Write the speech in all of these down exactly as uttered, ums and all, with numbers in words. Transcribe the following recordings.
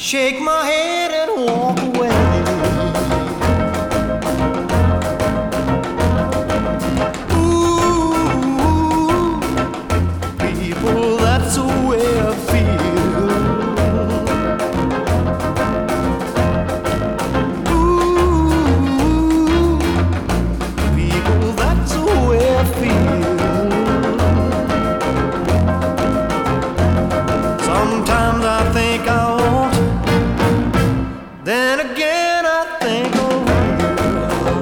shake my head and walk away. Ooh, people, that's the way I feel. Ooh, people, that's the way I feel. Sometimes I think I won't, then again I think of you.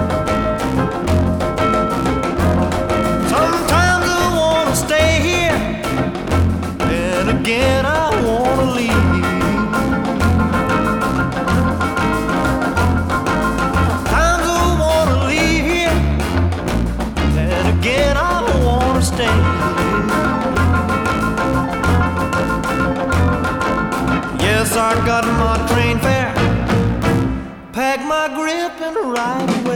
Sometimes I wanna stay here, then again I wanna leave. Times I wanna leave here, then again I wanna stay. Yes, I got my train fare, pack my grip and ride away.